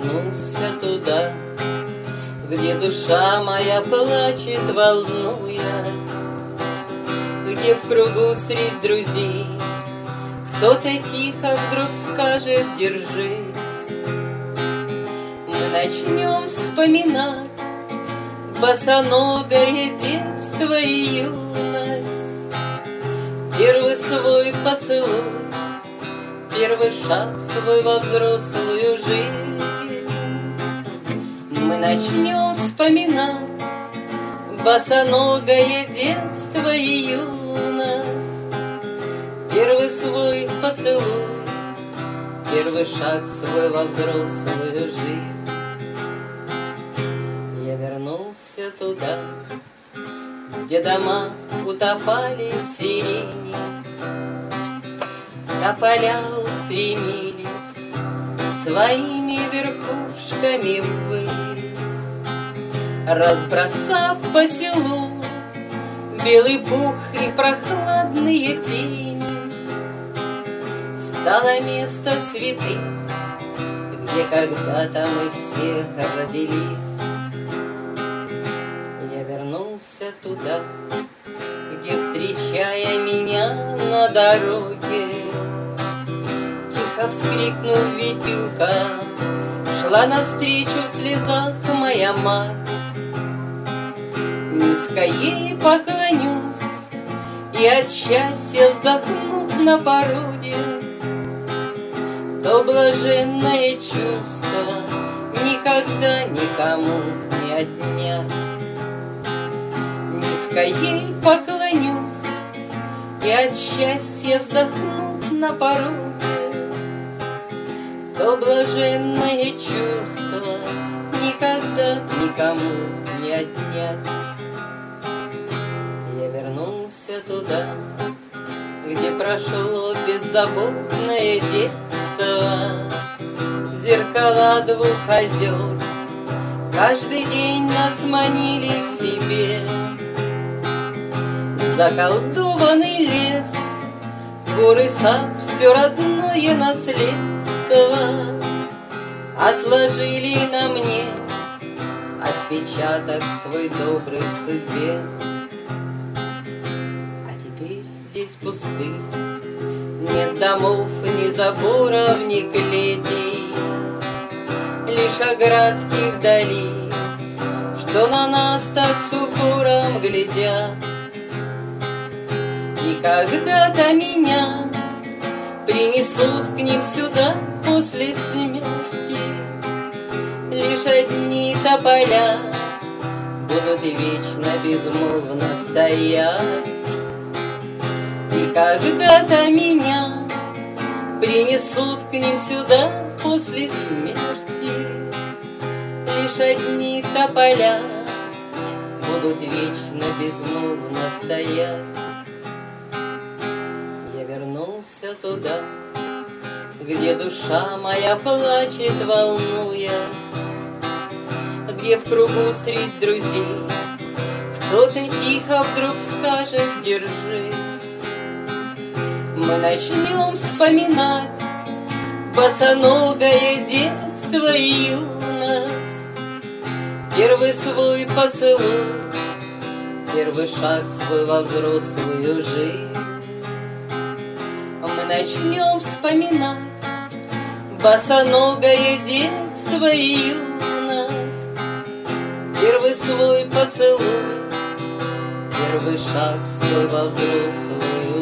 вернулся туда, где душа моя плачет, волнуясь, где в кругу средь друзей кто-то тихо вдруг скажет: держись. Мы начнем вспоминать босоногое детство и юность, первый свой поцелуй, первый шаг свой во взрослую жизнь. Мы начнем вспоминать босоногое детство и юность, первый свой поцелуй, первый шаг свой во взрослую жизнь. Я вернулся туда, где дома утопали в сирени, тополя устремились своими верхушками ввысь, разбросав по селу белый пух и прохладные тени. Стало место святым, где когда-то мы все родились. Я вернулся туда, где, встречая меня на дороге, тихо вскрикнув Витюка, шла навстречу в слезах моя мать. Низко ей поклонюсь и от счастья вздохнув на пороге, то блаженное чувство никогда никому не отнять. Низко ей поклонюсь и от счастья вздохнув на пороге, то блаженное чувство никогда никому не отнять. Я вернулся туда, где прошло беззаботное детство, зеркала двух озер каждый день нас манили к себе. Заколдованный лес, горы, сад, все родное наследство отложили на мне отпечаток свой добрый в судьбе. А теперь здесь пустырь, нет домов, ни заборов, ни клетей, лишь оградки вдали, что на нас так с укором глядят. И когда-то меня принесут к ним сюда после смерти, лишь одни тополя будут вечно безмолвно стоять. И когда-то меня принесут к ним сюда после смерти, лишь одни тополя будут вечно безмолвно стоять. Я вернулся туда, где душа моя плачет, волнуясь, где в кругу средь друзей кто-то тихо вдруг скажет: держись. Мы начнем вспоминать босоногое детство и юность, первый свой поцелуй, первый шаг свой во взрослую жизнь. Мы начнем вспоминать босоногое детство и юность, первый свой поцелуй, первый шаг свой во взрослую